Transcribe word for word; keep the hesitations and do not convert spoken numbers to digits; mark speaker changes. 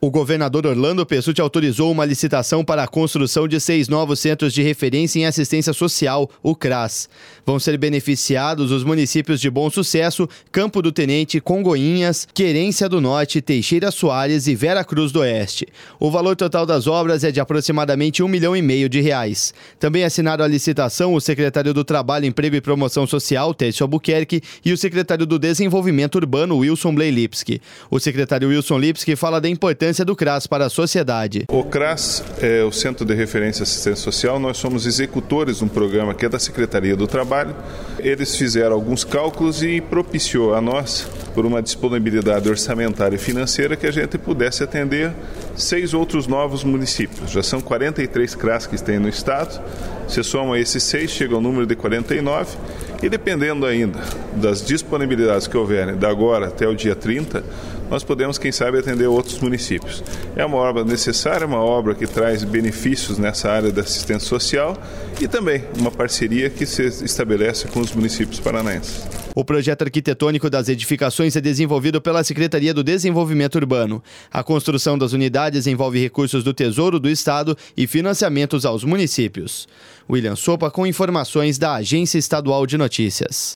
Speaker 1: O governador Orlando Pessutti autorizou uma licitação para a construção de seis novos centros de referência em assistência social, o CRAS. Vão ser beneficiados os municípios de Bom Sucesso, Campo do Tenente, Congonhas, Querência do Norte, Teixeira Soares e Vera Cruz do Oeste. O valor total das obras é de aproximadamente um milhão e meio de reais. Também assinaram a licitação o secretário do Trabalho, Emprego e Promoção Social, Tércio Albuquerque, e o secretário do Desenvolvimento Urbano, Wilson Bleilipski. O secretário Wilson Lipski fala da importância do CRAS para a sociedade.
Speaker 2: O CRAS é o Centro de Referência e Assistência Social. Nós somos executores de um programa que é da Secretaria do Trabalho. Eles fizeram alguns cálculos e propiciou a nós, por uma disponibilidade orçamentária e financeira, que a gente pudesse atender seis outros novos municípios. Já são quarenta e três CRAS que tem no estado. Se soma esses seis, chega ao número de quarenta e nove. E dependendo ainda das disponibilidades que houverem, da agora até o dia trinta, nós podemos, quem sabe, atender outros municípios. É uma obra necessária, uma obra que traz benefícios nessa área da assistência social e também uma parceria que se estabelece com os municípios paranaenses.
Speaker 1: O projeto arquitetônico das edificações é desenvolvido pela Secretaria do Desenvolvimento Urbano. A construção das unidades envolve recursos do Tesouro do Estado e financiamentos aos municípios. William Sopa com informações da Agência Estadual de Notícias.